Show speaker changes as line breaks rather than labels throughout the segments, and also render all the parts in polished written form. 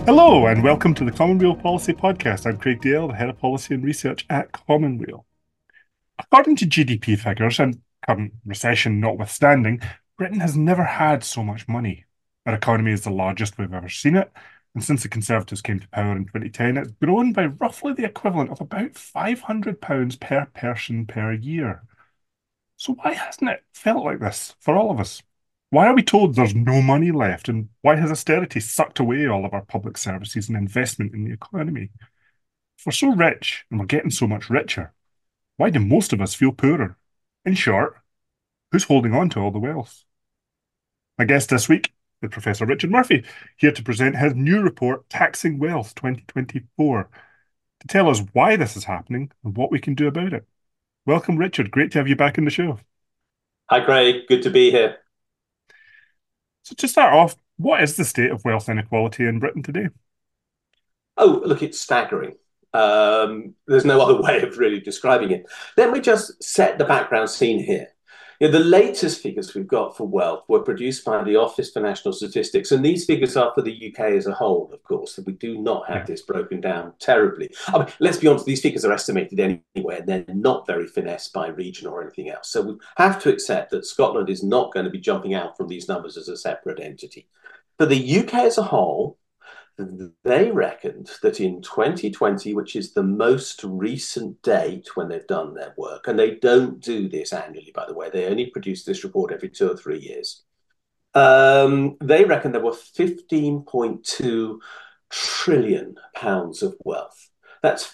Hello, and welcome to the Commonweal Policy Podcast. I'm Craig Dale, the Head of Policy and Research at Commonweal. According to GDP figures, and current recession notwithstanding, Britain has never had so much money. Our economy is the largest we've ever seen it, and since the Conservatives came to power in 2010, it's grown by roughly the equivalent of about £500 per person per year. So why hasn't it felt like this for all of us? Why are we told there's no money left? And why has austerity sucked away all of our public services and investment in the economy? If we're so rich and we're getting so much richer, why do most of us feel poorer? In short, who's holding on to all the wealth? My guest this week is Professor Richard Murphy, here to present his new report, Taxing Wealth 2024, to tell us why this is happening and what we can do about it. Welcome, Richard. Great to have you back in the show.
Hi, Craig. Good to be here.
So, to start off, what is the state of wealth inequality in Britain today?
Oh, look, it's staggering. There's no other way of really describing it. Let me just set the background scene here. The latest figures we've got for wealth were produced by the Office for National Statistics, and these figures are for the UK as a whole, of course, that we do not have
Yeah.
this broken down terribly. I mean, let's be honest, these figures are estimated anyway, and they're not very finessed by region or anything else. So we have to accept that Scotland is not going to be jumping out from these numbers as a separate entity. For the UK as a whole, they reckoned that in 2020, which is the most recent date when they've done their work, and they don't do this annually, by the way, they only produce this report every 2 or 3 years. They reckon there were 15.2 trillion pounds of wealth. That's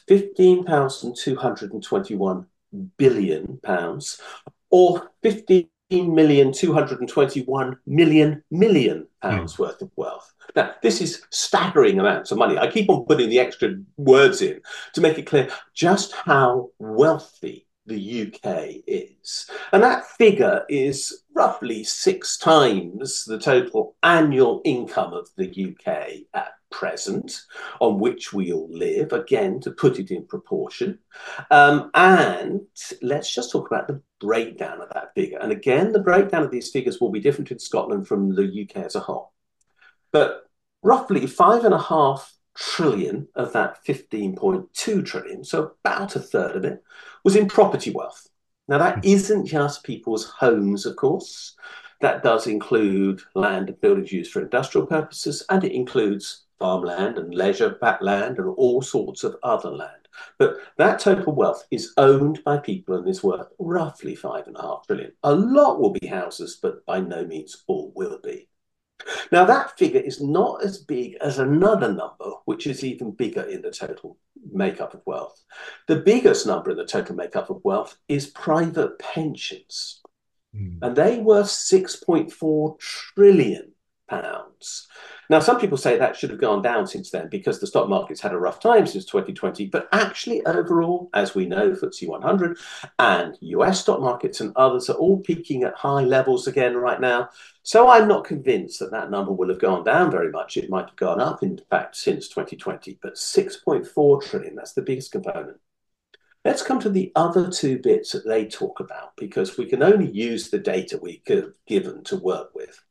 15,221 billion pounds, or 15,221 million
Hmm.
pounds worth of wealth. Now, this is staggering amounts of money. I keep on putting the extra words in to make it clear just how wealthy the UK is. And that figure is roughly 6 times the total annual income of the UK at present, on which we all live, again, to put it in proportion. And let's just talk about the breakdown of that figure. And again, the breakdown of these figures will be different in Scotland from the UK as a whole. But roughly 5.5 trillion of that 15.2 trillion, so about a third of it, was in property wealth. Now, that isn't just people's homes, of course. That does include land and buildings used for industrial purposes, and it includes farmland and leisure back land and all sorts of other land. But that total wealth is owned by people and is worth roughly 5.5 trillion. A lot will be houses, but by no means all will be. Now, that figure is not as big as another number, which is even bigger in the total makeup of wealth. The biggest number in the total makeup of wealth is private pensions,
Hmm.
and they were 6.4 trillion pounds. Now, some people say that should have gone down since then because the stock market's had a rough time since 2020. But actually, overall, as we know, FTSE 100 and US stock markets and others are all peaking at high levels again right now. So I'm not convinced that that number will have gone down very much. It might have gone up, in fact, since 2020. But 6.4 trillion, that's the biggest component. Let's come to the other two bits that they talk about because we can only use the data we have given to work with.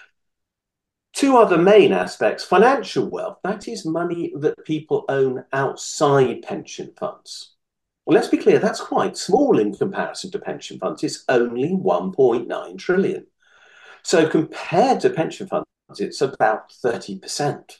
Two other main aspects: financial wealth, that is money that people own outside pension funds. Well, let's be clear, that's quite small in comparison to pension funds. It's only 1.9 trillion. So compared to pension funds, it's about 30%.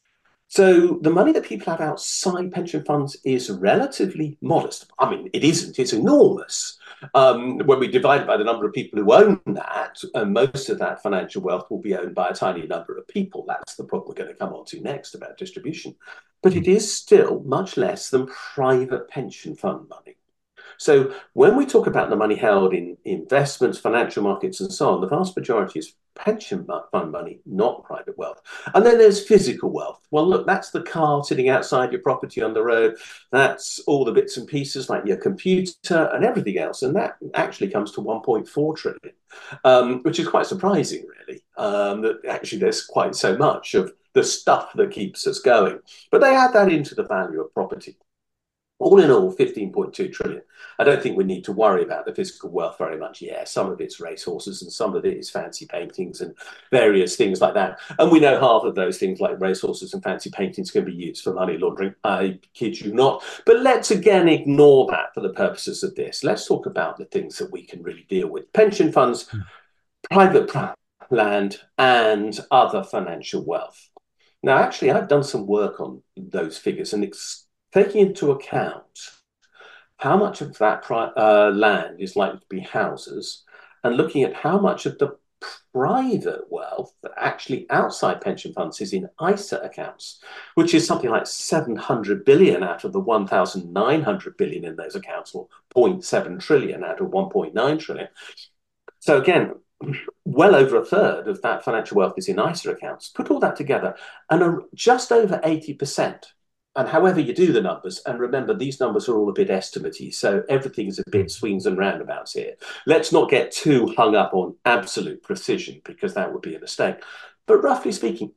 So the money that people have outside pension funds is relatively modest. I mean, it isn't, it's enormous. When we divide it by the number of people who own that, most of that financial wealth will be owned by a tiny number of people. That's the problem we're going to come on to next about distribution. But
Hmm.
it is still much less than private pension fund money. So when we talk about the money held in investments, financial markets, and so on, the vast majority is pension fund money, not private wealth. And then there's physical wealth. Well, look, that's the car sitting outside your property on the road. That's all the bits and pieces like your computer and everything else. And that actually comes to 1.4 trillion, which is quite surprising, really, that actually there's quite so much of the stuff that keeps us going. But they add that into the value of property. All in all, 15.2 trillion. I don't think we need to worry about the physical wealth very much. Yeah, some of it's racehorses and some of it is fancy paintings and various things like that. And we know half of those things, like racehorses and fancy paintings, can be used for money laundering. I kid you not. But let's again ignore that for the purposes of this. Let's talk about the things that we can really deal with: pension funds, private land, and other financial wealth. Now, actually, I've done some work on those figures, and it's taking into account how much of that land is likely to be houses, and looking at how much of the private wealth that actually outside pension funds is in ISA accounts, which is something like 700 billion out of the 1,900 billion in those accounts, or 0.7 trillion out of 1.9 trillion. So again, well over a third of that financial wealth is in ISA accounts. Put all that together, and just over 80%. And however you do the numbers, and remember, these numbers are all a bit estimatey, so everything's a bit swings and roundabouts here. Let's not get too hung up on absolute precision, because that would be a mistake. But roughly speaking,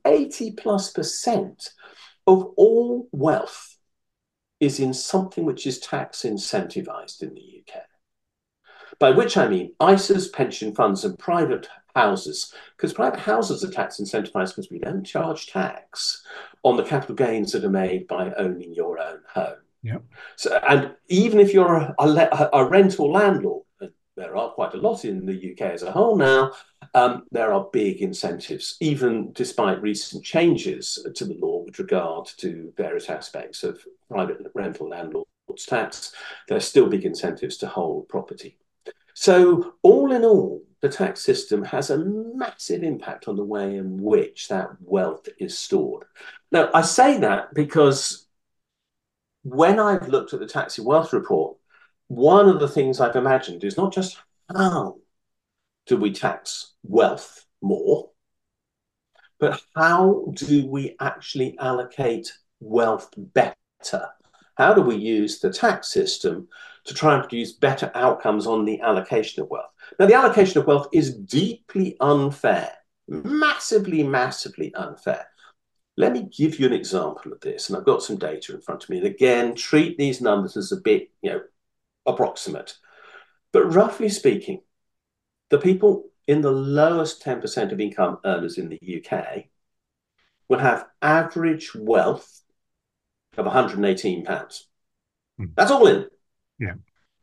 80+% of all wealth is in something which is tax incentivized in the UK. By which I mean ISAs, pension funds, and private houses, because private houses are tax incentivized because we don't charge tax on the capital gains that are made by owning your own home.
Yep.
So, and even if you're a rental landlord, there are quite a lot in the UK as a whole now, there are big incentives, even despite recent changes to the law with regard to various aspects of private rental landlords tax. There are still big incentives to hold property. So all in all, the tax system has a massive impact on the way in which that wealth is stored. Now, I say that because when I've looked at the Tax and Wealth Report, one of the things I've imagined is not just how do we tax wealth more, but how do we actually allocate wealth better? How do we use the tax system to try and produce better outcomes on the allocation of wealth? Now, the allocation of wealth is deeply unfair, massively, massively unfair. Let me give you an example of this, and I've got some data in front of me. And again, treat these numbers as a bit, approximate. But roughly speaking, the people in the lowest 10% of income earners in the UK will have average wealth of £118. That's all in.
Yeah.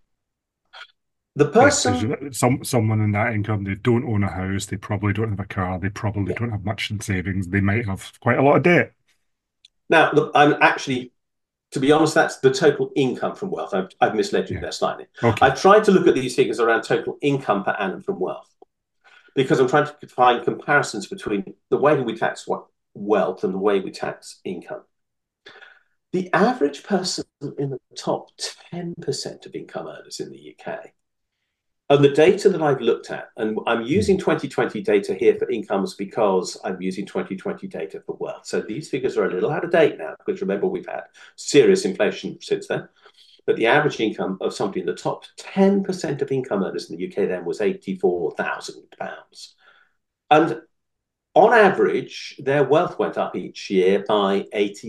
The person,
someone in that income, they don't own a house, they probably don't have a car, they probably don't have much in savings, they might have quite a lot of debt.
Now, look, I'm actually, to be honest, that's the total income from wealth. I've misled you there slightly.
Okay.
I've tried to look at these figures around total income per annum from wealth, because I'm trying to find comparisons between the way we tax wealth and the way we tax income. The average person in the top 10% of income earners in the UK, and the data that I've looked at, and I'm using 2020 data here for incomes because I'm using 2020 data for wealth. So these figures are a little out of date now, because remember, we've had serious inflation since then. But the average income of somebody in the top 10% of income earners in the UK then was £84,000. And on average, their wealth went up each year by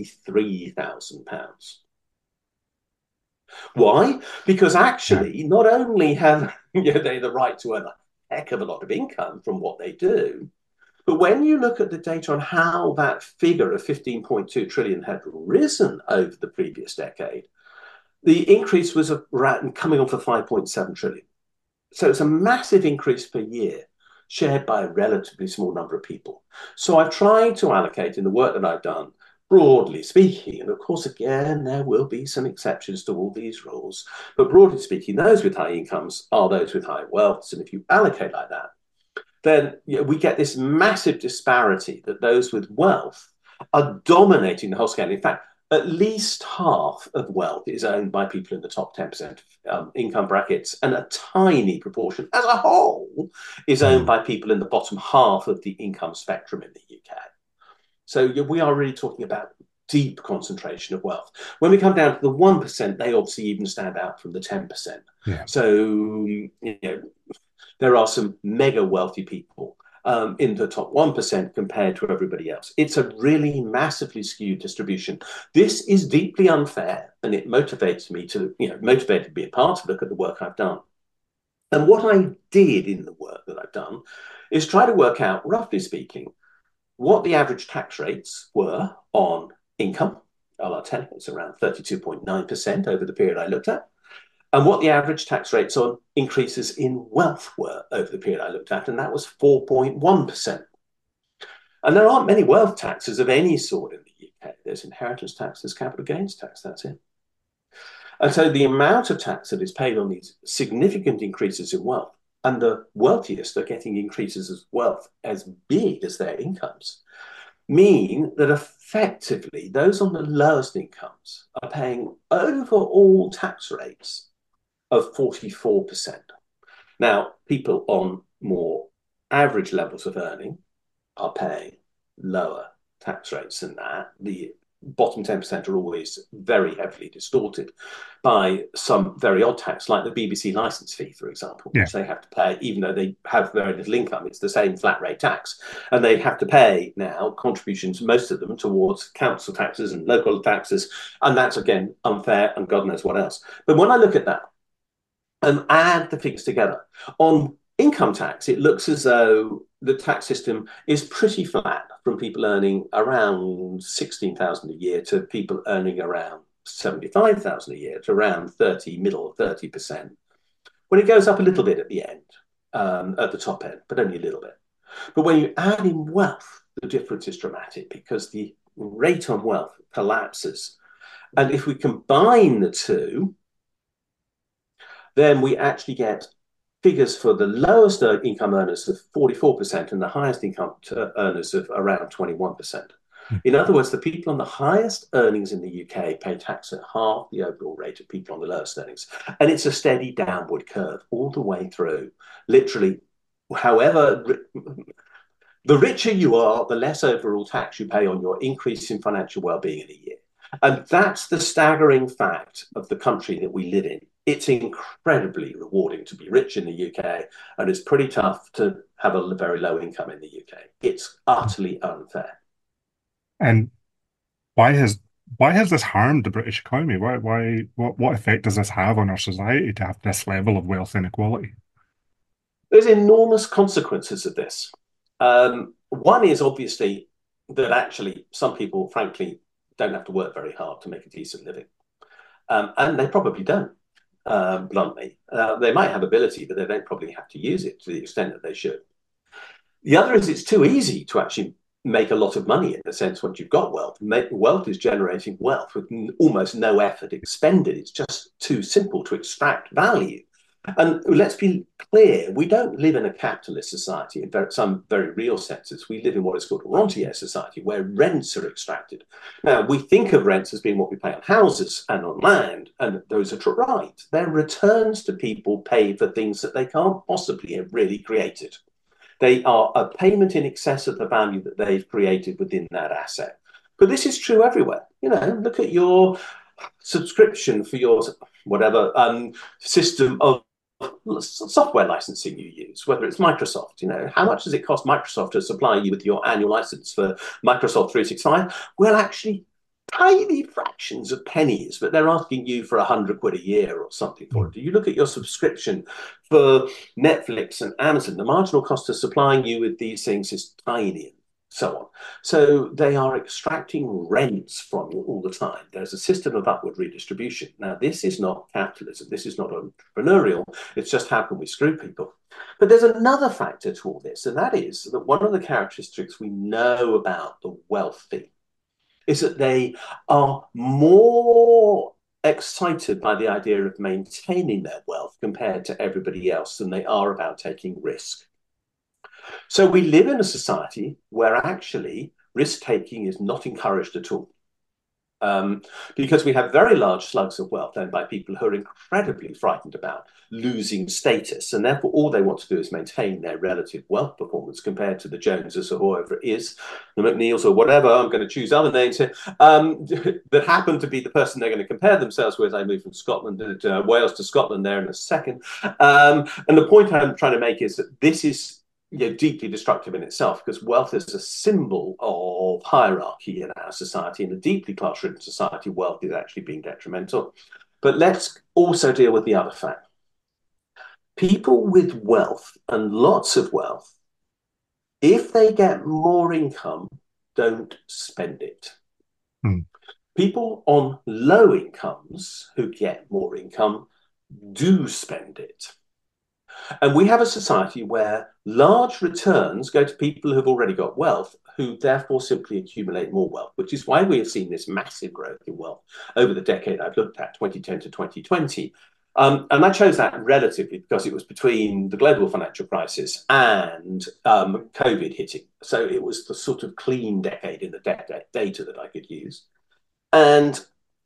£83,000. Why? Because actually, not only have they the right to earn a heck of a lot of income from what they do, but when you look at the data on how that figure of 15.2 trillion had risen over the previous decade, the increase was coming on for 5.7 trillion. So it's a massive increase per year, shared by a relatively small number of people. So I've tried to allocate in the work that I've done, broadly speaking, and of course, again, there will be some exceptions to all these rules, but broadly speaking, those with high incomes are those with high wealths. And if you allocate like that, then we get this massive disparity that those with wealth are dominating the whole scale. In fact, at least half of wealth is owned by people in the top 10% of income brackets, and a tiny proportion as a whole is owned by people in the bottom half of the income spectrum in the UK. So we are really talking about deep concentration of wealth. When we come down to the 1%, they obviously even stand out from the 10%.
Yeah.
So there are some mega wealthy people in the top 1% compared to everybody else. It's a really massively skewed distribution. This is deeply unfair, and it motivates me to, motivated me in part to look at the work I've done. And what I did in the work that I've done is try to work out, roughly speaking, what the average tax rates were on income. I'll tell you, it's around 32.9% over the period I looked at, and what the average tax rates on increases in wealth were over the period I looked at, and that was 4.1%. And there aren't many wealth taxes of any sort in the UK. There's inheritance tax, there's capital gains tax, that's it. And so the amount of tax that is paid on these significant increases in wealth, and the wealthiest are getting increases of wealth as big as their incomes, mean that effectively those on the lowest incomes are paying overall tax rates of 44%. Now, people on more average levels of earning are paying lower tax rates than that. The bottom 10% are always very heavily distorted by some very odd tax, like the BBC licence fee, for example, which they have to pay, even though they have very little income. It's the same flat rate tax. And they have to pay now contributions, most of them, towards council taxes and local taxes. And that's, again, unfair and God knows what else. But when I look at that and add the figures together, on income tax, it looks as though the tax system is pretty flat from people earning around 16,000 a year to people earning around 75,000 a year to around middle 30%. When it goes up a little bit at the end, at the top end, but only a little bit. But when you add in wealth, the difference is dramatic because the rate on wealth collapses. And if we combine the two, then we actually get figures for the lowest income earners of 44% and the highest income earners of around 21%. In other words, the people on the highest earnings in the UK pay tax at half the overall rate of people on the lowest earnings. And it's a steady downward curve all the way through. Literally, however, the richer you are, the less overall tax you pay on your increase in financial well-being in a year. And that's the staggering fact of the country that we live in. It's incredibly rewarding to be rich in the UK, and it's pretty tough to have a very low income in the UK. It's utterly unfair.
And why has this harmed the British economy? What effect does this have on our society to have this level of wealth inequality?
There's enormous consequences of this. One is obviously that actually some people, frankly, don't have to work very hard to make a decent living. And they probably don't. Bluntly. They might have ability, but they don't probably have to use it to the extent that they should. The other is it's too easy to actually make a lot of money in the sense once you've got wealth. Wealth is generating wealth with almost no effort expended. It's just too simple to extract value. And let's be clear, we don't live in a capitalist society in some very real senses. We live in what is called a rentier society, where rents are extracted. Now, we think of rents as being what we pay on houses and on land, and those are right. They're returns to people pay for things that they can't possibly have really created. They are a payment in excess of the value that they've created within that asset. But this is true everywhere. Look at your subscription for your whatever system of software licensing you use, whether it's Microsoft. How much does it cost Microsoft to supply you with your annual license for Microsoft 365? Well, actually, tiny fractions of pennies, but they're asking you for 100 quid a year or something for it. Do you look at your subscription for Netflix and Amazon? The marginal cost of supplying you with these things is tiny. So on. So they are extracting rents from you all the time. There's a system of upward redistribution. Now, this is not capitalism. This is not entrepreneurial. It's just how can we screw people? But there's another factor to all this, and that is that one of the characteristics we know about the wealthy is that they are more excited by the idea of maintaining their wealth compared to everybody else than they are about taking risk. So we live in a society where actually risk-taking is not encouraged at all. Because we have very large slugs of wealth owned by people who are incredibly frightened about losing status, and therefore all they want to do is maintain their relative wealth performance compared to the Joneses or whoever it is, the McNeils or whatever, I'm going to choose other names here, that happen to be the person they're going to compare themselves with. I move from Scotland to Wales to Scotland there in a second. And the point I'm trying to make is that this is deeply destructive in itself, because wealth is a symbol of hierarchy in our society. In a deeply class-ridden society, wealth is actually being detrimental. But let's also deal with the other fact. People with wealth and lots of wealth, if they get more income, don't spend it.
Hmm.
People on low incomes who get more income do spend it. And we have a society where large returns go to people who've already got wealth, who therefore simply accumulate more wealth, which is why we have seen this massive growth in wealth over the decade I've looked at, 2010 to 2020. And I chose that relatively because it was between the global financial crisis and COVID hitting. So it was the sort of clean decade in the data that I could use. And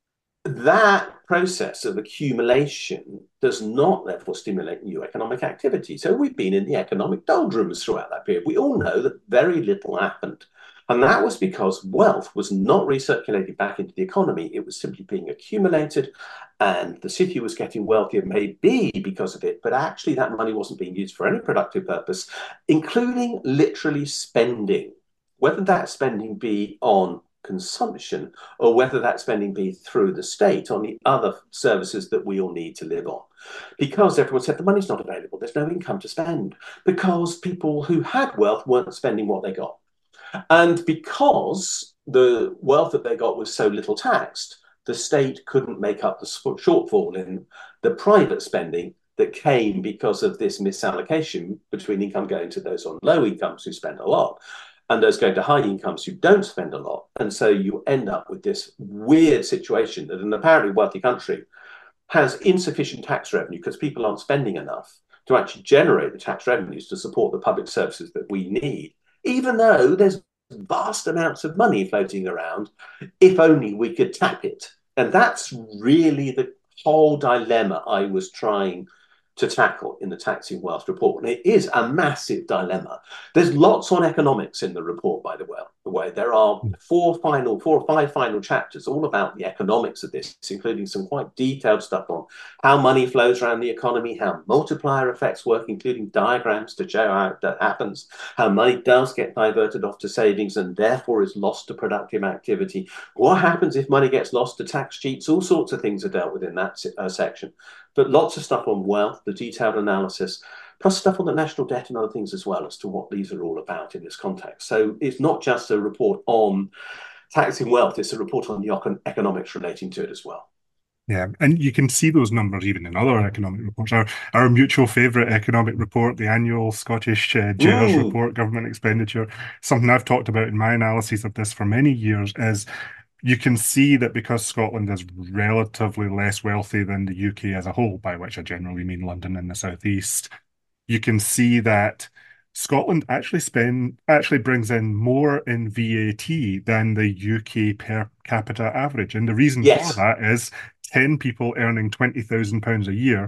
that process of accumulation does not therefore stimulate new economic activity. So we've been in the economic doldrums throughout that period. We all know that very little happened. And that was because wealth was not recirculated back into the economy. It was simply being accumulated, and the city was getting wealthier, maybe because of it, but actually that money wasn't being used for any productive purpose, including literally spending, whether that spending be on consumption or whether that spending be through the state on the other services that we all need to live on. Because everyone said the money's not available, there's no income to spend, because people who had wealth weren't spending what they got. And because the wealth that they got was so little taxed, the state couldn't make up the shortfall in the private spending that came because of this misallocation between income going to those on low incomes who spend a lot and those going to high incomes who don't spend a lot. And so you end up with this weird situation that an apparently wealthy country has insufficient tax revenue because people aren't spending enough to actually generate the tax revenues to support the public services that we need, even though there's vast amounts of money floating around, if only we could tap it. And that's really the whole dilemma I was trying to tackle in the Taxing Wealth report. And it is a massive dilemma. There's lots on economics in the report, by the way. There are four or five final chapters all about the economics of this, including some quite detailed stuff on how money flows around the economy, how multiplier effects work, including diagrams to show how that happens, how money does get diverted off to savings and therefore is lost to productive activity. What happens if money gets lost to tax cheats? All sorts of things are dealt with in that section. But lots of stuff on wealth, the detailed analysis, plus stuff on the national debt and other things as well as to what these are all about in this context. So it's not just a report on taxing wealth, it's a report on the economics relating to it as well.
Yeah, and you can see those numbers even in other economic reports. Our mutual favourite economic report, the annual Scottish GERS report, government expenditure, something I've talked about in my analysis of this for many years, is you can see that because Scotland is relatively less wealthy than the UK as a whole, by which I generally mean London and the southeast, you can see that Scotland actually brings in more in VAT than the UK per capita average. And the reason for that is 10 people earning £20,000 a year,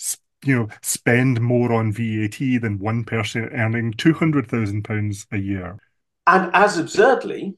spend more on VAT than one person earning £200,000 a year.
And as absurdly,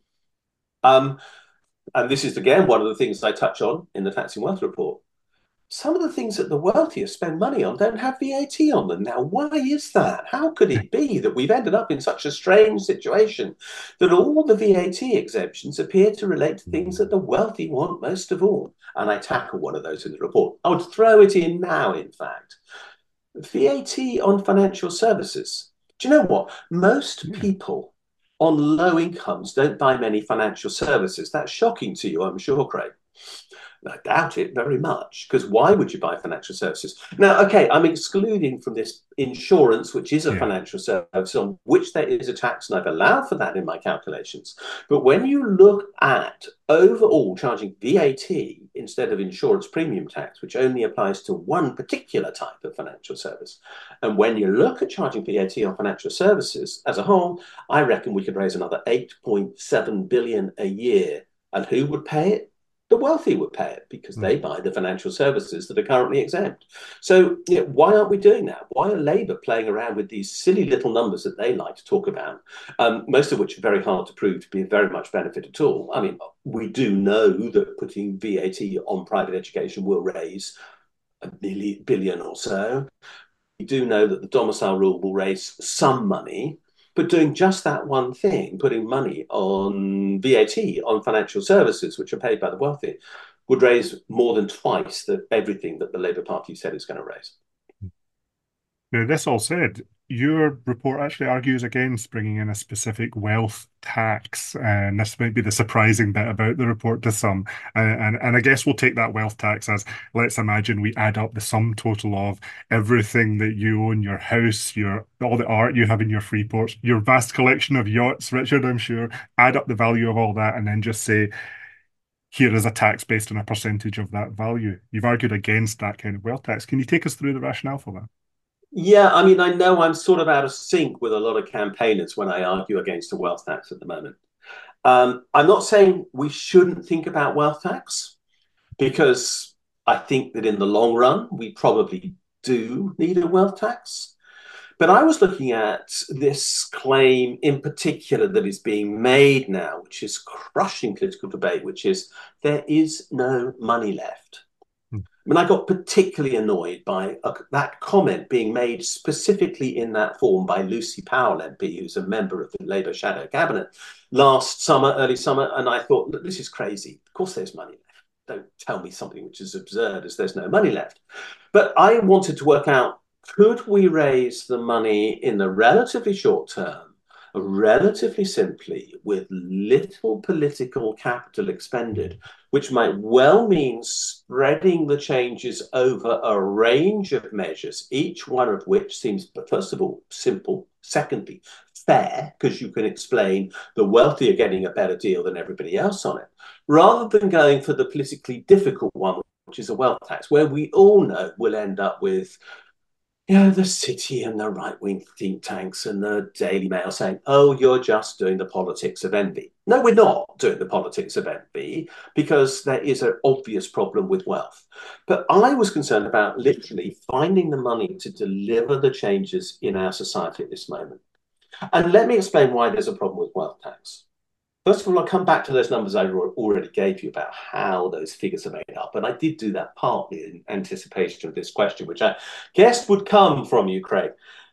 and this is again one of the things I touch on in the Taxing Wealth report, some of the things that the wealthiest spend money on don't have VAT on them. Now, why is that? How could it be that we've ended up in such a strange situation that all the VAT exemptions appear to relate to things that the wealthy want most of all? And I tackle one of those in the report. I would throw it in now, in fact. VAT on financial services. Do you know what? Most people on low incomes don't buy many financial services. That's shocking to you, I'm sure, Craig. I doubt it very much, because why would you buy financial services? Now, okay, I'm excluding from this insurance, which is a financial service on which there is a tax, and I've allowed for that in my calculations. But when you look at overall charging VAT instead of insurance premium tax, which only applies to one particular type of financial service, and when you look at charging VAT on financial services as a whole, I reckon we could raise another 8.7 billion a year. And who would pay it? The wealthy would pay it because they buy the financial services that are currently exempt. So why aren't we doing that? Why are Labour playing around with these silly little numbers that they like to talk about, most of which are very hard to prove to be of very much benefit at all? I mean, we do know that putting VAT on private education will raise a billion or so. do know that the domicile rule will raise some money, but doing just that one thing, putting money on VAT, on financial services, which are paid by the wealthy, would raise more than twice everything that the Labour Party said it's going to raise.
Now, this all said, your report actually argues against bringing in a specific wealth tax, and this might be the surprising bit about the report to some. And I guess we'll take that wealth tax as, let's imagine we add up the sum total of everything that you own, your house, your all the art you have in your free ports, your vast collection of yachts, Richard, I'm sure, add up the value of all that, and then just say, here is a tax based on a percentage of that value. You've argued against that kind of wealth tax. Can you take us through the rationale for that?
Yeah, I mean, I know I'm sort of out of sync with a lot of campaigners when I argue against a wealth tax at the moment. I'm not saying we shouldn't think about wealth tax, because I think that in the long run, we probably do need a wealth tax. But I was looking at this claim in particular that is being made now, which is crushing political debate, which is there is no money left.
Hmm.
I mean, I got particularly annoyed by that comment being made specifically in that form by Lucy Powell MP, who's a member of the Labour shadow cabinet, last summer, early summer. And I thought, look, this is crazy. Of course there's money left. Don't tell me something which is absurd as there's no money left. But I wanted to work out, could we raise the money in the relatively short term, relatively simply, with little political capital expended, which might well mean spreading the changes over a range of measures, each one of which seems, first of all, simple, secondly, fair, because you can explain the wealthy are getting a better deal than everybody else on it, rather than going for the politically difficult one, which is a wealth tax, where we all know we'll end up with the City and the right-wing think tanks and the Daily Mail saying, oh, you're just doing the politics of envy. No, we're not doing the politics of envy, because there is an obvious problem with wealth. But I was concerned about literally finding the money to deliver the changes in our society at this moment. And let me explain why there's a problem with wealth tax. First of all, I'll come back to those numbers I already gave you about how those figures are made up. And I did do that partly in anticipation of this question, which I guessed would come from you, Craig.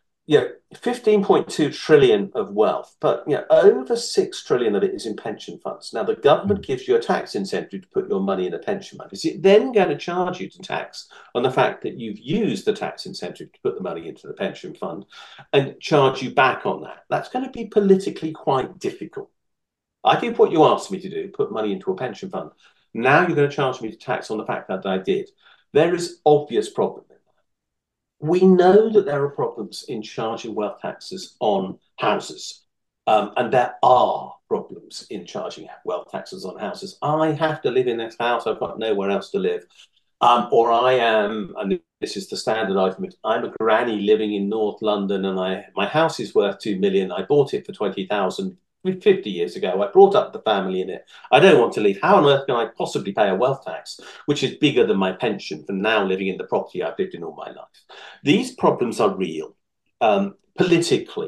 15.2 trillion of wealth, but over 6 trillion of it is in pension funds. Now, the government gives you a tax incentive to put your money in a pension fund. Is it then going to charge you to tax on the fact that you've used the tax incentive to put the money into the pension fund and charge you back on that? That's going to be politically quite difficult. I did what you asked me to do, put money into a pension fund. Now you're going to charge me to tax on the fact that I did. There is obvious problem in that. We know that there are problems in charging wealth taxes on houses. And there are problems in charging wealth taxes on houses. I have to live in this house. I've got nowhere else to live. Or I am, and this is the standard argument, I'm a granny living in North London and my house is worth 2 million. I bought it for 20,000. 50 years ago. I brought up the family in it. I don't want to leave. How on earth can I possibly pay a wealth tax, which is bigger than my pension for now living in the property I've lived in all my life? These problems are real, politically.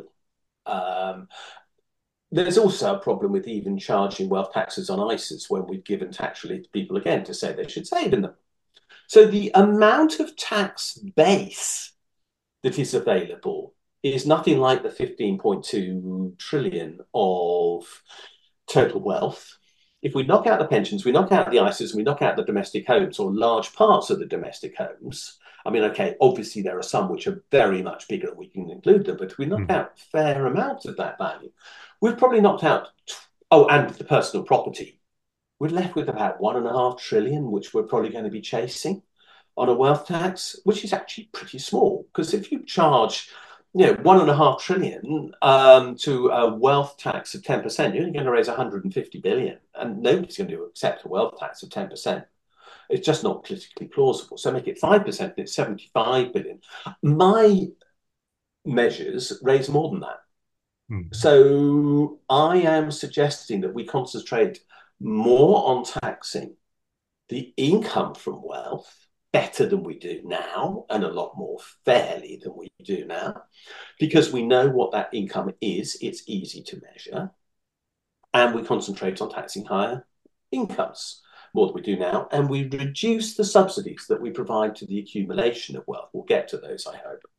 There's also a problem with even charging wealth taxes on ISAs when we've given tax relief to people again to say they should save in them. So the amount of tax base that is available is nothing like the 15.2 trillion of total wealth. If we knock out the pensions, we knock out the ISAs, we knock out the domestic homes, or large parts of the domestic homes. I mean, okay, obviously there are some which are very much bigger and we can include them, but if we knock out fair amounts of that value, we've probably knocked out, and the personal property, we're left with about 1.5 trillion, which we're probably going to be chasing on a wealth tax, which is actually pretty small. Because if you charge 1.5 trillion to a wealth tax of 10%, you're only going to raise 150 billion, and nobody's going to accept a wealth tax of 10%. It's just not politically plausible. So make it 5%, and it's 75 billion. My measures raise more than that. So I am suggesting that we concentrate more on taxing the income from wealth better than we do now, and a lot more fairly than we do now, because we know what that income is. It's easy to measure. And we concentrate on taxing higher incomes more than we do now. And we reduce the subsidies that we provide to the accumulation of wealth. We'll get to those, I hope.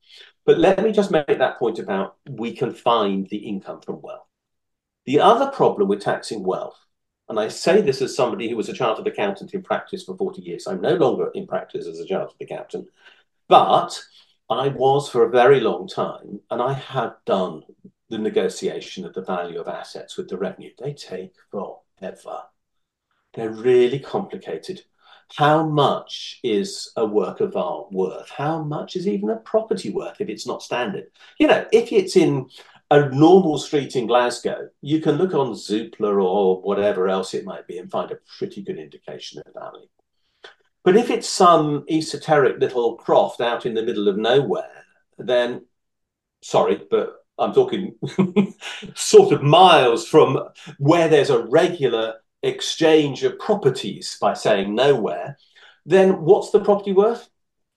But let me just make that point about we can find the income from wealth. The other problem with taxing wealth, and I say this as somebody who was a chartered accountant in practice for 40 years. I'm no longer in practice as a chartered accountant, but I was for a very long time, and I have done the negotiation of the value of assets with the revenue. They take forever. They're really complicated. How much is a work of art worth? How much is even a property worth if it's not standard? You know, if it's in a normal street in Glasgow, you can look on Zoopla or whatever else it might be and find a pretty good indication of value. But if it's some esoteric little croft out in the middle of nowhere, then sorry, but I'm talking sort of miles from where there's a regular exchange of properties by saying nowhere, then what's the property worth?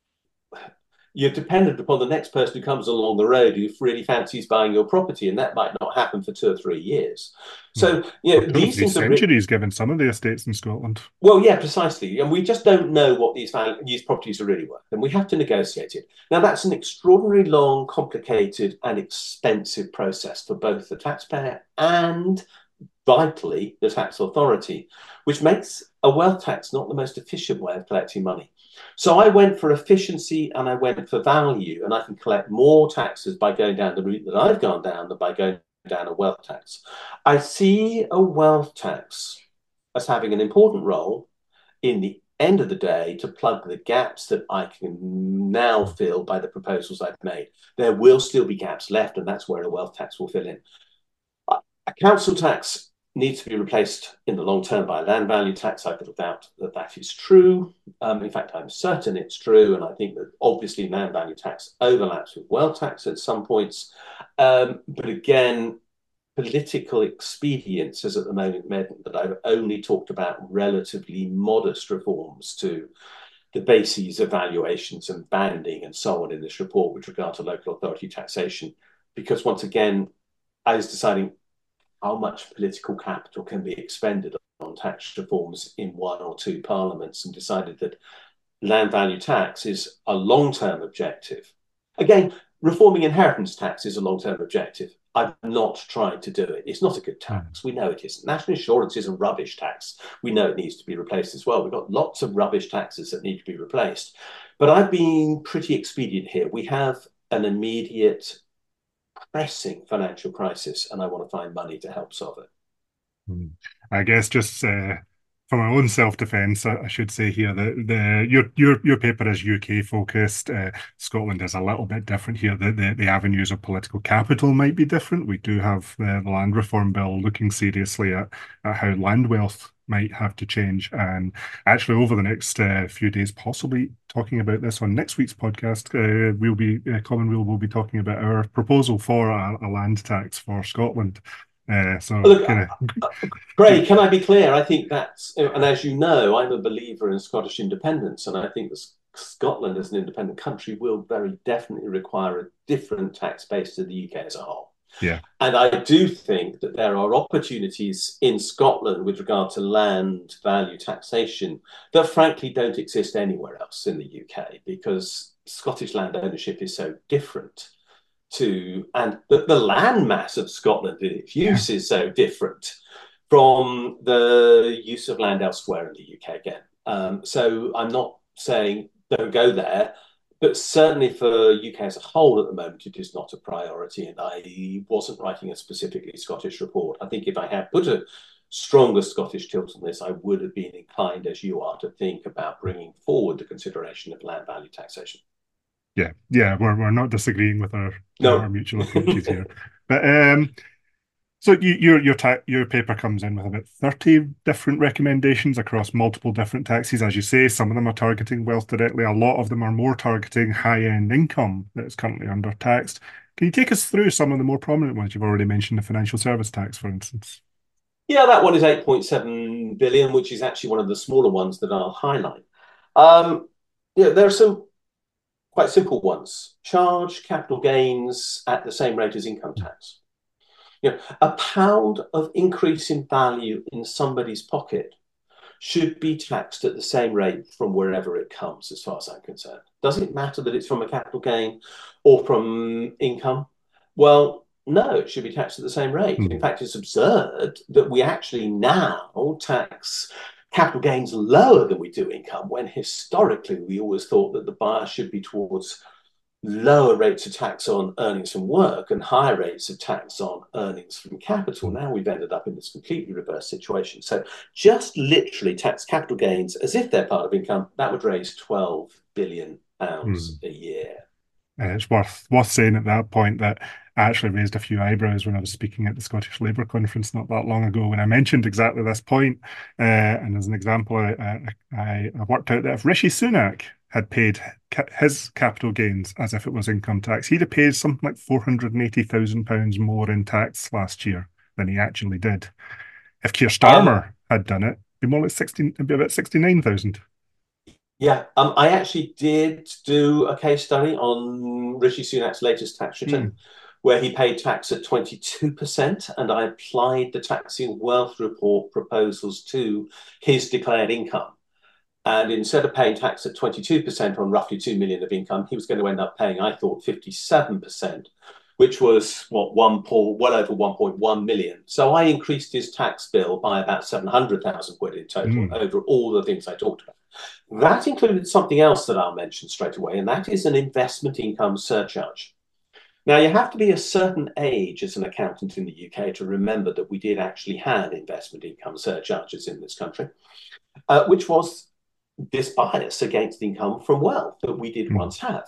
You're dependent upon the next person who comes along the road who really fancies buying your property, and that might not happen for 2 or 3 years. So, you know,
Or two or
these
three
things are
centuries, given some of the estates in Scotland.
well, yeah, precisely. And we just don't know what these properties are really worth. And we have to negotiate it. Now, that's an extraordinarily long, complicated, and expensive process for both the taxpayer and, vitally, the tax authority, which makes a wealth tax not the most efficient way of collecting money. So I went for efficiency and I went for value, and I can collect more taxes by going down the route that I've gone down than by going down a wealth tax. I see a wealth tax as having an important role in the end of the day to plug the gaps that I can now fill by the proposals I've made. There will still be gaps left, and that's where a wealth tax will fill in. A council tax needs to be replaced in the long term by a land value tax. I've little doubt that that is true. In fact, I'm certain it's true, and I think that obviously land value tax overlaps with wealth tax at some points. But again, political expedience has at the moment meant that I've only talked about relatively modest reforms to the bases of valuations and banding and so on in this report with regard to local authority taxation, because once again, I was deciding how much political capital can be expended on tax reforms in 1 or 2 parliaments, and decided that land value tax is a long-term objective. Again, reforming inheritance tax is a long-term objective. I've not tried to do it. It's not a good tax. We know it isn't. National insurance is a rubbish tax. We know it needs to be replaced as well. We've got lots of rubbish taxes that need to be replaced. But I've been pretty expedient here. We have an immediate pressing financial crisis, and I want to find money to help solve it.
I guess just for my own self-defense, I should say here that your paper is UK focused. Scotland is a little bit different here. The avenues of political capital might be different. We do have the land reform bill looking seriously at how land wealth might have to change. And actually, over the next few days, possibly talking about this on next week's podcast, Commonweal will be talking about our proposal for a land tax for Scotland.
Look, Craig, can I be clear? I think that's, and as you know, I'm a believer in Scottish independence, and I think that Scotland as an independent country will very definitely require a different tax base to the UK as a whole.
Yeah.
And I do think that there are opportunities in Scotland with regard to land value taxation that frankly don't exist anywhere else in the UK, because Scottish land ownership is so different and the land mass of Scotland in its use is so different from the use of land elsewhere in the UK again. So I'm not saying don't go there, but certainly for UK as a whole at the moment, it is not a priority. And I wasn't writing a specifically Scottish report. I think if I had put a stronger Scottish tilt on this, I would have been inclined, as you are, to think about bringing forward the consideration of land value taxation.
Yeah, we're not disagreeing with our mutual approaches here. But so your paper comes in with about 30 different recommendations across multiple different taxes. As you say, some of them are targeting wealth directly. A lot of them are more targeting high-end income that is currently undertaxed. Can you take us through some of the more prominent ones? You've already mentioned the financial service tax, for instance.
Yeah, that one is 8.7 billion, which is actually one of the smaller ones that I'll highlight. There are some quite simple ones. Charge capital gains at the same rate as income tax. A pound of increase in value in somebody's pocket should be taxed at the same rate from wherever it comes, as far as I'm concerned. Does it matter that it's from a capital gain or from income? Well, no, it should be taxed at the same rate. In fact, it's absurd that we actually now tax capital gains lower than we do income, when historically we always thought that the bias should be towards lower rates of tax on earnings from work and higher rates of tax on earnings from capital. Now we've ended up in this completely reverse situation. So just literally tax capital gains as if they're part of income, that would raise £12 billion a year.
It's worth saying at that point that I actually raised a few eyebrows when I was speaking at the Scottish Labour Conference not that long ago when I mentioned exactly this point. And as an example, I worked out that if Rishi Sunak had paid his capital gains as if it was income tax, he'd have paid something like £480,000 more in tax last year than he actually did. If Keir Starmer had done it, it'd be more like it'd be about 69,000.
Yeah, I actually did do a case study on Rishi Sunak's latest tax return, where he paid tax at 22%, and I applied the Taxing Wealth Report proposals to his declared income. And instead of paying tax at 22% on roughly 2 million of income, he was going to end up paying, I thought, 57%, which was well over 1.1 million. So I increased his tax bill by about 700,000 quid in total over all the things I talked about. That included something else that I'll mention straight away, and that is an investment income surcharge. Now, you have to be a certain age as an accountant in the UK to remember that we did actually have investment income surcharges in this country, which was this bias against income from wealth that we did once have.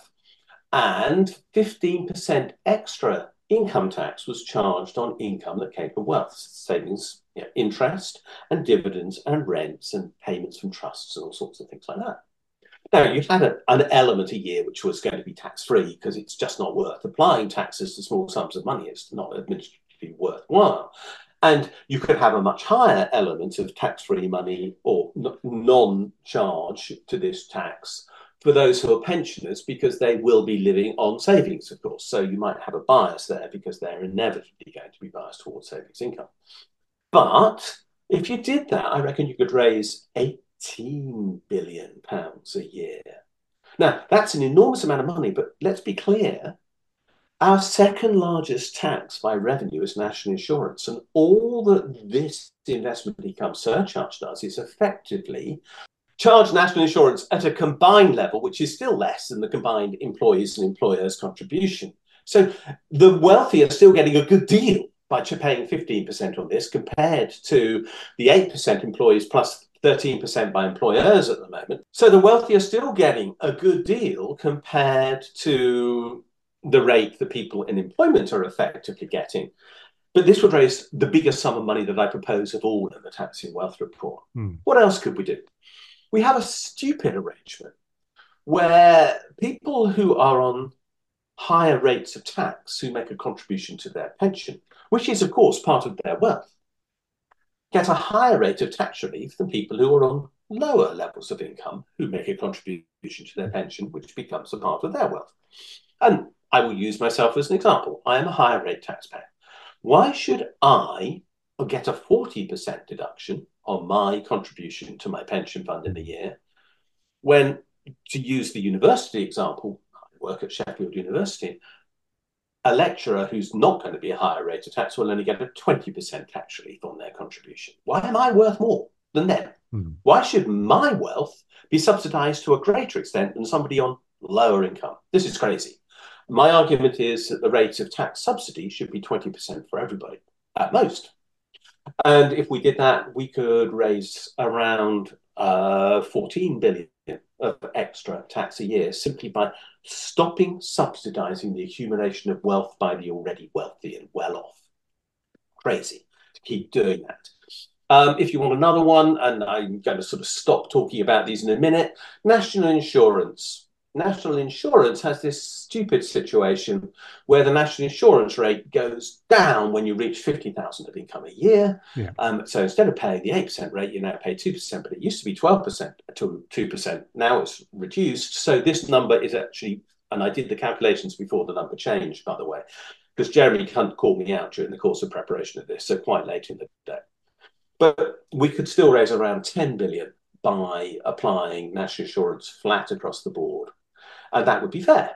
And 15% extra income tax was charged on income that came from wealth, savings, interest and dividends and rents and payments from trusts and all sorts of things like that. Now, you had an element a year which was going to be tax-free because it's just not worth applying taxes to small sums of money. It's not administratively worthwhile. And you could have a much higher element of tax-free money or non-charge to this tax for those who are pensioners, because they will be living on savings, of course. So you might have a bias there because they're inevitably going to be biased towards savings income. But if you did that, I reckon you could raise £18 billion a year. Now, that's an enormous amount of money, but let's be clear. Our second largest tax by revenue is national insurance. And all that this investment income surcharge does is effectively charge national insurance at a combined level, which is still less than the combined employees and employers' contribution. So the wealthy are still getting a good deal by paying 15% on this compared to the 8% employees plus 13% by employers at the moment. So the wealthy are still getting a good deal compared to the rate that people in employment are effectively getting. But this would raise the biggest sum of money that I propose of all in the Taxing Wealth Report. What else could we do? We have a stupid arrangement where people who are on higher rates of tax, who make a contribution to their pension, which is, of course, part of their wealth, get a higher rate of tax relief than people who are on lower levels of income, who make a contribution to their pension, which becomes a part of their wealth. And I will use myself as an example. I am a higher rate taxpayer. Why should I get a 40% deduction on my contribution to my pension fund in a year when, to use the university example, I work at Sheffield University, a lecturer who's not going to be a higher rate of tax will only get a 20% tax relief on their contribution? Why am I worth more than them? Why should my wealth be subsidised to a greater extent than somebody on lower income? This is crazy. My argument is that the rate of tax subsidy should be 20% for everybody, at most. And if we did that, we could raise around 14 billion of extra tax a year simply by stopping subsidising the accumulation of wealth by the already wealthy and well-off. Crazy to keep doing that. If you want another one, and I'm going to sort of stop talking about these in a minute, national insurance. National insurance has this stupid situation where the national insurance rate goes down when you reach 50,000 of income a year. So instead of paying the 8% rate, you now pay 2%, but it used to be 12% to 2%. Now it's reduced. So this number is actually, and I did the calculations before the number changed, by the way, because Jeremy Hunt called me out during the course of preparation of this, so quite late in the day. But we could still raise around 10 billion by applying national insurance flat across the board. And that would be fair.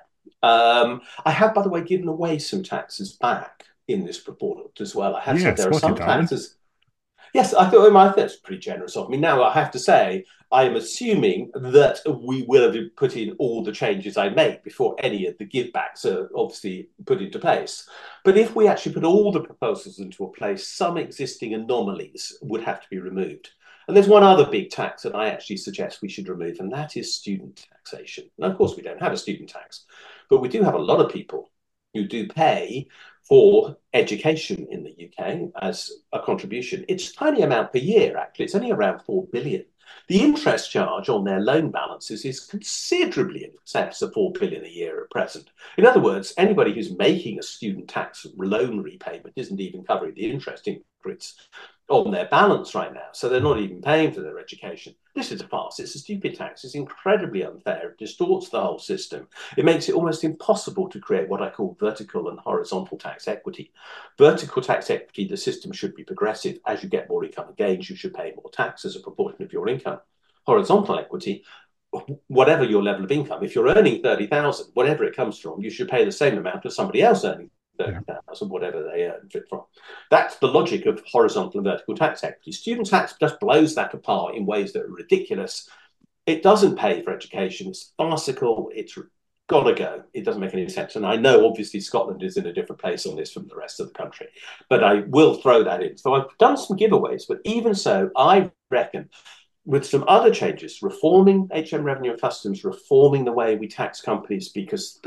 I have, by the way, given away some taxes back in this report as well. I have
Yeah,
said there are
spotted
some
that one.
taxes. Yes, I thought that's pretty generous of me. Now, I have to say, I am assuming that we will have put in all the changes I make before any of the givebacks are obviously put into place. But if we actually put all the proposals into a place, some existing anomalies would have to be removed. And there's one other big tax that I actually suggest we should remove, and that is student taxation. Now, of course, we don't have a student tax, but we do have a lot of people who do pay for education in the UK as a contribution. It's a tiny amount per year, actually. It's only around 4 billion. The interest charge on their loan balances is considerably in excess of 4 billion a year at present. In other words, anybody who's making a student tax loan repayment isn't even covering the interest increase on their balance right now. So they're not even paying for their education. This is a farce. It's a stupid tax. It's incredibly unfair. It distorts the whole system. It makes it almost impossible to create what I call vertical and horizontal tax equity. Vertical tax equity, the system should be progressive. As you get more income and gains, you should pay more tax as a proportion of your income. Horizontal equity, whatever your level of income, if you're earning 30,000, whatever it comes from, you should pay the same amount as somebody else earning
Yeah.
30,000, whatever they earn it from. That's the logic of horizontal and vertical tax equity. Student tax just blows that apart in ways that are ridiculous. It doesn't pay for education. It's farcical. It's got to go. It doesn't make any sense. And I know, obviously, Scotland is in a different place on this from the rest of the country, but I will throw that in. So I've done some giveaways, but even so, I reckon with some other changes, reforming HM Revenue and Customs, reforming the way we tax companies, because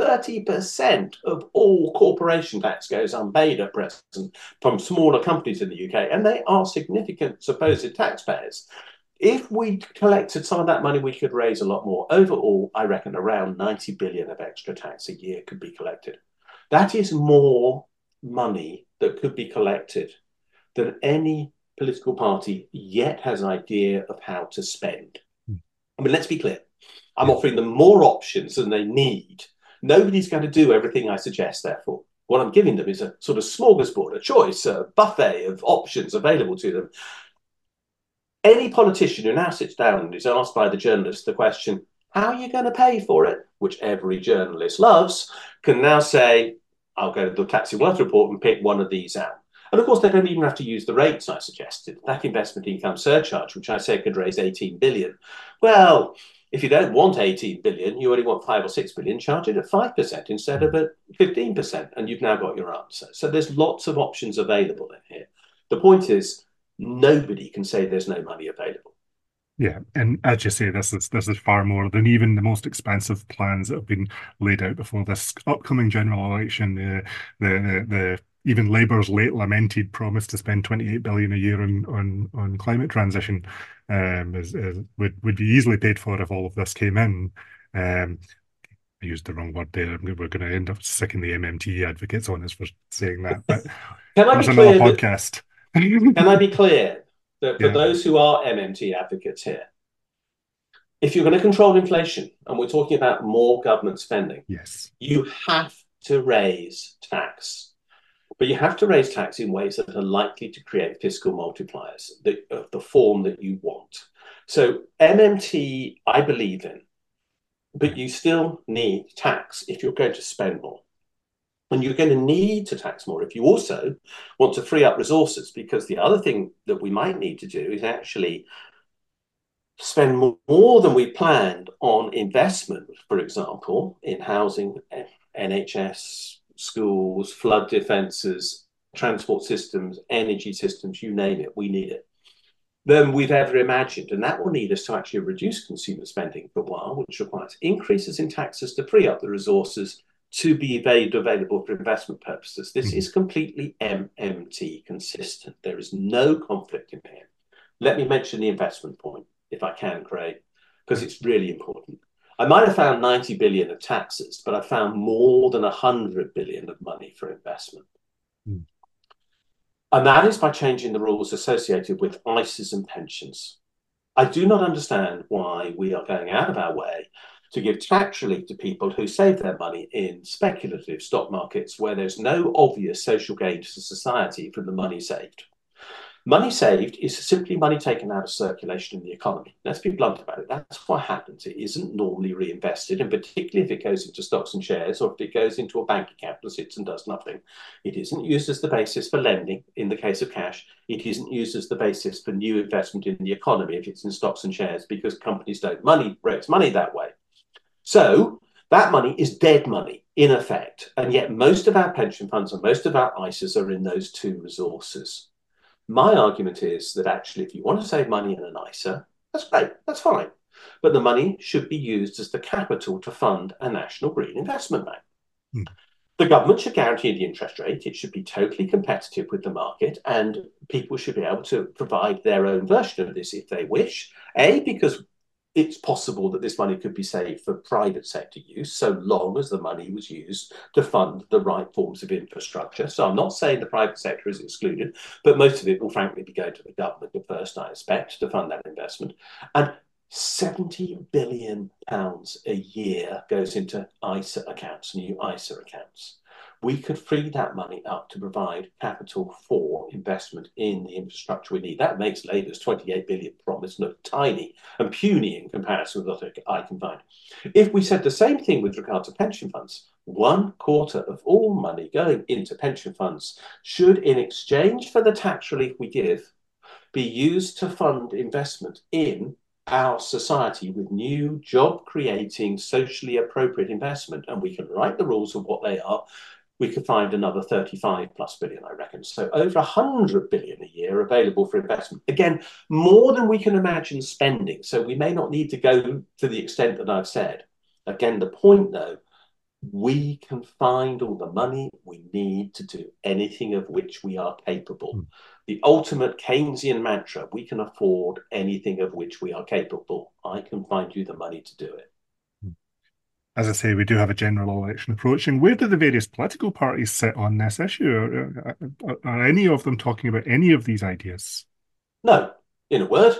30% of all corporation tax goes unpaid at present from smaller companies in the UK, and they are significant supposed taxpayers. If we collected some of that money, we could raise a lot more. Overall, I reckon around 90 billion of extra tax a year could be collected. That is more money that could be collected than any political party yet has an idea of how to spend. I mean, let's be clear. I'm offering them more options than they need. Nobody's going to do everything I suggest, therefore. What I'm giving them is a sort of smorgasbord, a choice, a buffet of options available to them. Any politician who now sits down and is asked by the journalist the question, how are you going to pay for it? Which every journalist loves, can now say, I'll go to the Tax and Wealth Report and pick one of these out. And of course, they don't even have to use the rates I suggested. That investment income surcharge, which I said could raise 18 billion. Well, if you don't want 18 billion, you only want 5 or 6 billion, charge it at 5% instead of at 15%. And you've now got your answer. So there's lots of options available in here. The point is, nobody can say there's no money available.
Yeah, and as you say, this is far more than even the most expensive plans that have been laid out before this upcoming general election. The even Labour's late lamented promise to spend 28 billion a year on climate transition would be easily paid for if all of this came in. I used the wrong word there. We're going to end up sicking the MMT advocates on us for saying that, but
Can I
that's
be
another
clear that,
podcast.
can I be clear that for
Yeah.
those who are MMT advocates here, if you're going to control inflation, and we're talking about more government spending,
Yes.
you have to raise tax. But you have to raise tax in ways that are likely to create fiscal multipliers of the form that you want. So MMT, I believe in, but you still need tax if you're going to spend more. And you're going to need to tax more if you also want to free up resources, because the other thing that we might need to do is actually spend more than we planned on investment, for example, in housing, NHS, schools, flood defences, transport systems, energy systems, you name it, we need it, than we've ever imagined. And that will need us to actually reduce consumer spending for a while, which requires increases in taxes to free up the resources to be made available for investment purposes. This is completely MMT consistent. There is no conflict in here. Let me mention the investment point, if I can, Craig, because it's really important. I might have found 90 billion of taxes, but I found more than 100 billion of money for investment.
Mm.
And that is by changing the rules associated with ISAs and pensions. I do not understand why we are going out of our way to give tax relief to people who save their money in speculative stock markets where there's no obvious social gain to society from the money saved. Money saved is simply money taken out of circulation in the economy. Let's be blunt about it. That's what happens. It isn't normally reinvested, and particularly if it goes into stocks and shares or if it goes into a bank account that sits and does nothing. It isn't used as the basis for lending in the case of cash. It isn't used as the basis for new investment in the economy if it's in stocks and shares, because companies don't raise money that way. So that money is dead money in effect. And yet most of our pension funds and most of our ISAs are in those two resources. My argument is that actually, if you want to save money in an ISA, that's great, that's fine. But the money should be used as the capital to fund a national green investment bank. Mm. The government should guarantee the interest rate. It should be totally competitive with the market, and people should be able to provide their own version of this if they wish. Because it's possible that this money could be saved for private sector use, so long as the money was used to fund the right forms of infrastructure. So I'm not saying the private sector is excluded, but most of it will frankly be going to the government at first, I expect, to fund that investment. And £70 billion a year goes into ISA accounts, new ISA accounts. We could free that money up to provide capital for investment in the infrastructure we need. That makes Labour's 28 billion promise look tiny and puny in comparison with what I can find. If we said the same thing with regard to pension funds, 1/4 of all money going into pension funds should, in exchange for the tax relief we give, be used to fund investment in our society with new job-creating, socially appropriate investment, and we can write the rules of what they are, we could find another 35+ billion, I reckon. So over 100 billion a year available for investment. Again, more than we can imagine spending. So we may not need to go to the extent that I've said. Again, the point though, we can find all the money we need to do anything of which we are capable. Mm. The ultimate Keynesian mantra, we can afford anything of which we are capable. I can find you the money to do it.
As I say, we do have a general election approaching. Where do the various political parties sit on this issue? Are any of them talking about any of these ideas?
No, in a word.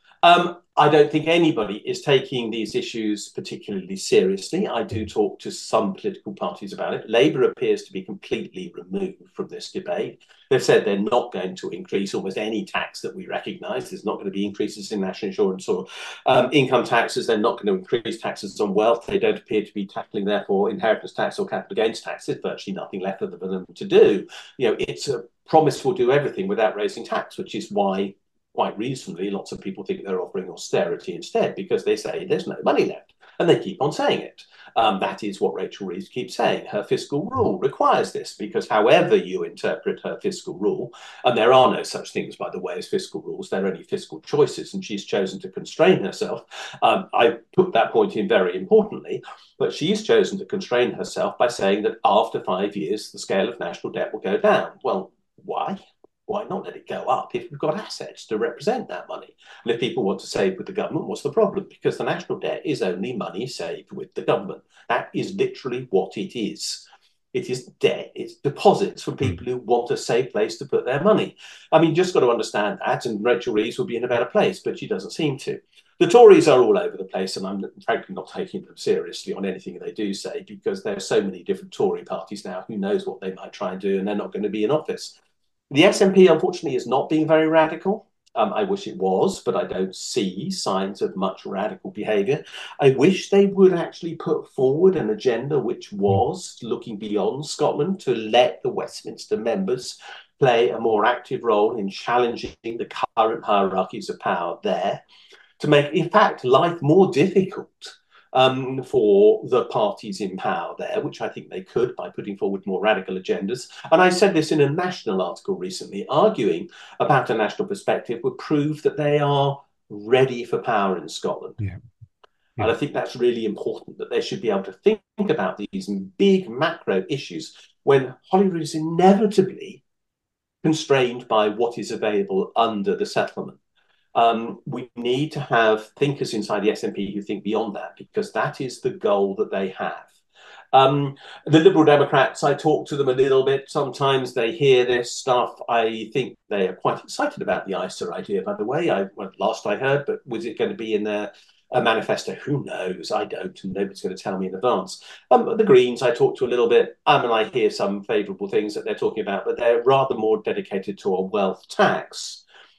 I don't think anybody is taking these issues particularly seriously. I do talk to some political parties about it. Labour appears to be completely removed from this debate. They've said they're not going to increase almost any tax that we recognise. There's not going to be increases in national insurance or income taxes. They're not going to increase taxes on wealth. They don't appear to be tackling, therefore, inheritance tax or capital gains tax. There's virtually nothing left for them to do. You know, it's a promise we'll do everything without raising tax, which is why quite reasonably, lots of people think they're offering austerity instead, because they say there's no money left, and they keep on saying it. That is what Rachel Reeves keeps saying. Her fiscal rule requires this, because however you interpret her fiscal rule, and there are no such things, by the way, as fiscal rules, they're only fiscal choices, and she's chosen to constrain herself. I put that point in very importantly, but she's chosen to constrain herself by saying that after 5 years, the scale of national debt will go down. Well, why? Why not let it go up if we've got assets to represent that money? And if people want to save with the government, what's the problem? Because the national debt is only money saved with the government. That is literally what it is. It is debt. It's deposits from people who want a safe place to put their money. I mean, just got to understand that, and Rachel Reeves will be in a better place, but she doesn't seem to. The Tories are all over the place, and I'm frankly not taking them seriously on anything they do say, because there are so many different Tory parties now. Who knows what they might try and do, and they're not going to be in office. The SNP, unfortunately, is not being very radical. I wish it was, but I don't see signs of much radical behaviour. I wish they would actually put forward an agenda which was looking beyond Scotland to let the Westminster members play a more active role in challenging the current hierarchies of power there, to make, in fact, life more difficult for the parties in power there, which I think they could by putting forward more radical agendas. And I said this in a national article recently, arguing about a national perspective would prove that they are ready for power in Scotland. Yeah. Yeah. And I think that's really important, that they should be able to think about these big macro issues when Holyrood is inevitably constrained by what is available under the settlement. We need to have thinkers inside the SNP who think beyond that, because that is the goal that they have. The Liberal Democrats, I talk to them a little bit. Sometimes they hear this stuff. I think they are quite excited about the ISA idea, by the way. Last I heard, but was it going to be in their manifesto? Who knows? I don't, and nobody's going to tell me in advance. The Greens, I talk to a little bit, and I hear some favourable things that they're talking about, but they're rather more dedicated to a wealth tax.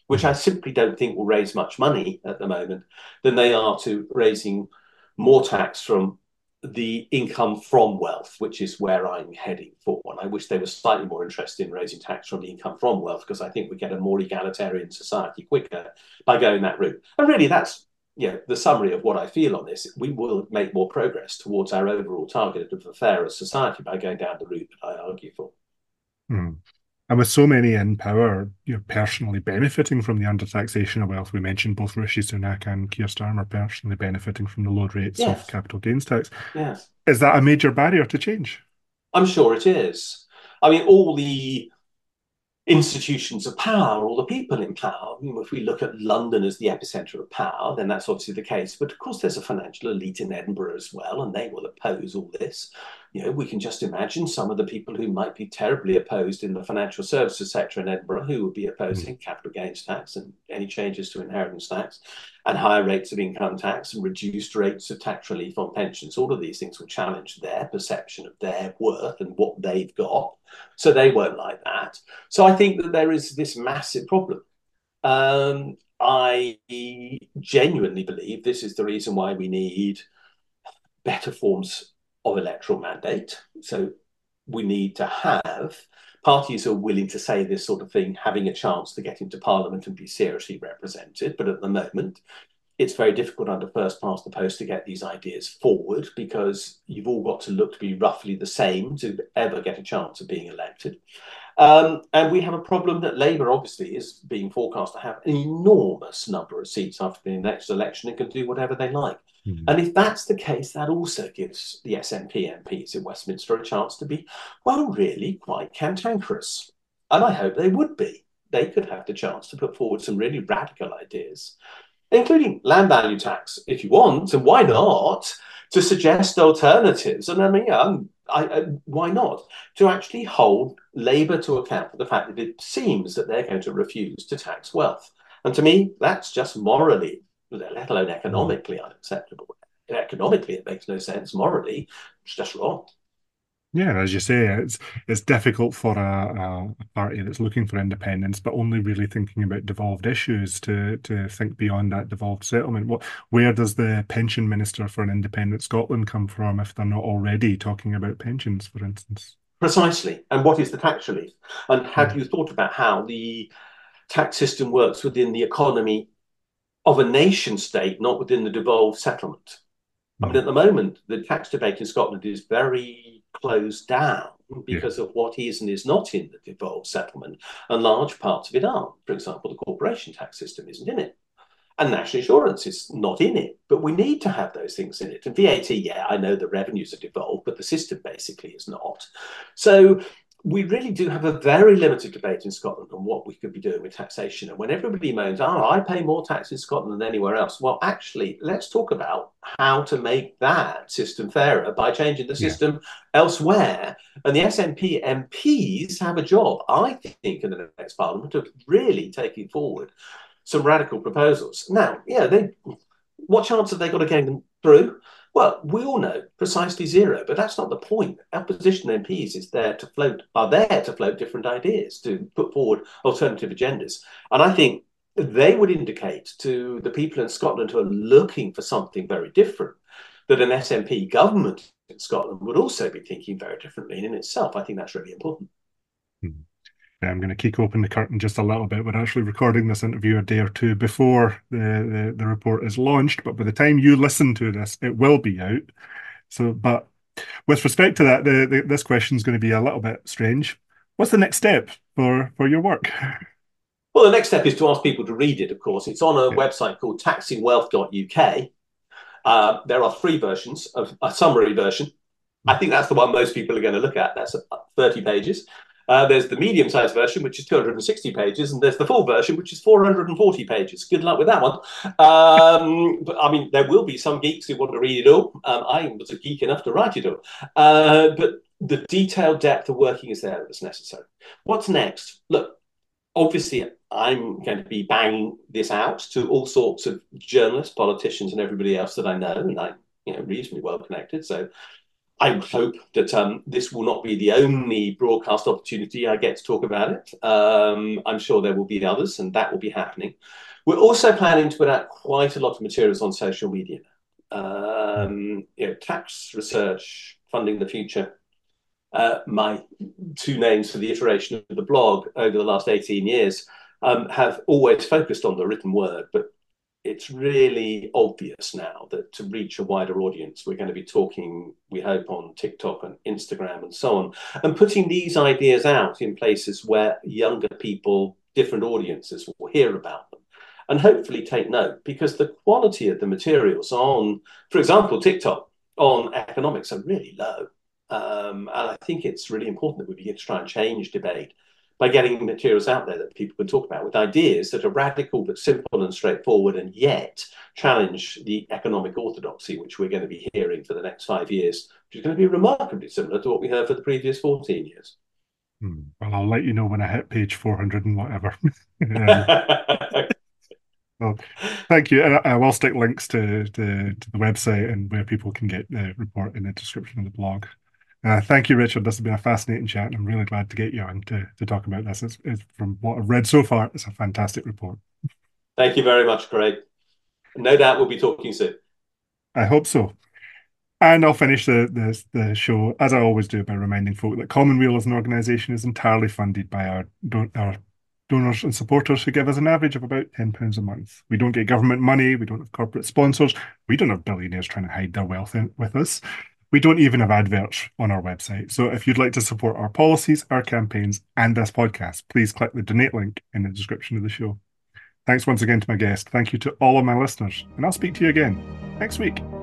which I simply don't think will raise much money at the moment, than they are to raising more tax from the income from wealth, which is where I'm heading for. And I wish they were slightly more interested in raising tax from the income from wealth, because I think we get a more egalitarian society quicker by going that route. And really, that's the summary of what I feel on this. We will make more progress towards our overall target of a fairer society by going down the route that I argue for.
Hmm. And with so many in power, personally benefiting from the undertaxation of wealth, we mentioned both Rishi Sunak and Keir Starmer personally benefiting from the low rates of
Yes,
capital gains tax.
yes.
Is that a major barrier to change?
I'm sure it is. I mean, all the institutions of power, all the people in power. I mean, if we look at London as the epicenter of power, then that's obviously the case. But of course, there's a financial elite in Edinburgh as well, and they will oppose all this. We can just imagine some of the people who might be terribly opposed in the financial services sector in Edinburgh who would be
Mm.
opposing capital gains tax and any changes to inheritance tax and higher rates of income tax and reduced rates of tax relief on pensions. All of these things will challenge their perception of their worth and what they've got. So they won't like that. So I think that there is this massive problem. I genuinely believe this is the reason why we need better forms of electoral mandate. So we need to have parties who are willing to say this sort of thing, having a chance to get into Parliament and be seriously represented. But at the moment, it's very difficult under first past the post to get these ideas forward, because you've all got to look to be roughly the same to ever get a chance of being elected. And we have a problem that Labour obviously is being forecast to have an enormous number of seats after the next election and can do whatever they like.
Mm.
And if that's the case, that also gives the SNP MPs in Westminster a chance to be, well, really quite cantankerous. And I hope they would be. They could have the chance to put forward some really radical ideas, including land value tax, if you want, and why not, to suggest alternatives. And I mean, why not? To actually hold Labour to account for the fact that it seems that they're going to refuse to tax wealth. And to me, that's just morally, let alone
Mm.
economically, unacceptable. Economically, it makes no sense. Morally, it's just wrong.
Yeah, as you say, it's difficult for a party that's looking for independence, but only really thinking about devolved issues to think beyond that devolved settlement. Where does the pension minister for an independent Scotland come from if they're not already talking about pensions, for instance?
Precisely. And what is the tax relief? And have
Mm.
you thought about how the tax system works within the economy of a nation state, not within the devolved settlement? I mean,
Mm.
at the moment, the tax debate in Scotland is very closed down
Yeah.
because of what is and is not in the devolved settlement, and large parts of it aren't. For example, the corporation tax system isn't in it, and national insurance is not in it. But we need to have those things in it. And VAT, yeah, I know the revenues are devolved, but the system basically is not. So we really do have a very limited debate in Scotland on what we could be doing with taxation. And when everybody moans, oh, I pay more tax in Scotland than anywhere else, well, actually, let's talk about how to make that system fairer by changing the
Yeah.
system elsewhere. And the SNP MPs have a job, I think, in the next Parliament of really taking forward some radical proposals. Now, yeah, what chance have they got of getting them through? Well, we all know precisely zero, but that's not the point. Opposition MPs are there to float different ideas, to put forward alternative agendas. And I think they would indicate to the people in Scotland who are looking for something very different that an SNP government in Scotland would also be thinking very differently. And in itself, I think that's really important.
Mm. I'm going to kick open the curtain just a little bit. We're actually recording this interview a day or two before the report is launched, but by the time you listen to this, it will be out. So, but with respect to that, this question is going to be a little bit strange. What's the next step for your work?
Well, the next step is to ask people to read it, of course. It's on a
Yeah.
website called taxingwealth.uk. There are three versions of a summary version. I think that's the one most people are going to look at. That's 30 pages. There's the medium-sized version, which is 260 pages, and there's the full version, which is 440 pages. Good luck with that one. But I mean, there will be some geeks who want to read it all. I was a geek enough to write it all. But the detailed depth of working is there that's necessary. What's next? Look, obviously, I'm going to be banging this out to all sorts of journalists, politicians, and everybody else that I know, and I'm reasonably well connected. So I hope that this will not be the only broadcast opportunity I get to talk about it. I'm sure there will be others, and that will be happening. We're also planning to put out quite a lot of materials on social media. Tax research, funding the future. My two names for the iteration of the blog over the last 18 years have always focused on the written word, but it's really obvious now that to reach a wider audience, we're going to be talking, we hope, on TikTok and Instagram and so on, and putting these ideas out in places where younger people, different audiences will hear about them and hopefully take note, because the quality of the materials on, for example, TikTok on economics are really low. And I think it's really important that we begin to try and change debate by getting materials out there that people can talk about with ideas that are radical but simple and straightforward, and yet challenge the economic orthodoxy, which we're going to be hearing for the next 5 years, which is going to be remarkably similar to what we heard for the previous 14 years.
Well, I'll let you know when I hit page 400 and whatever. um, well, thank you. And I will stick links to the website and where people can get the report in the description of the blog. Thank you, Richard. This has been a fascinating chat, and I'm really glad to get you on to talk about this. From what I've read so far, it's a fantastic report.
Thank you very much, Craig. No doubt we'll be talking soon.
I hope so. And I'll finish the show, as I always do, by reminding folk that Commonweal as an organisation is entirely funded by our donors and supporters who give us an average of about £10 a month. We don't get government money, we don't have corporate sponsors, we don't have billionaires trying to hide their wealth with us. We don't even have adverts on our website. So if you'd like to support our policies, our campaigns, and this podcast, please click the donate link in the description of the show. Thanks once again to my guest. Thank you to all of my listeners, and I'll speak to you again next week.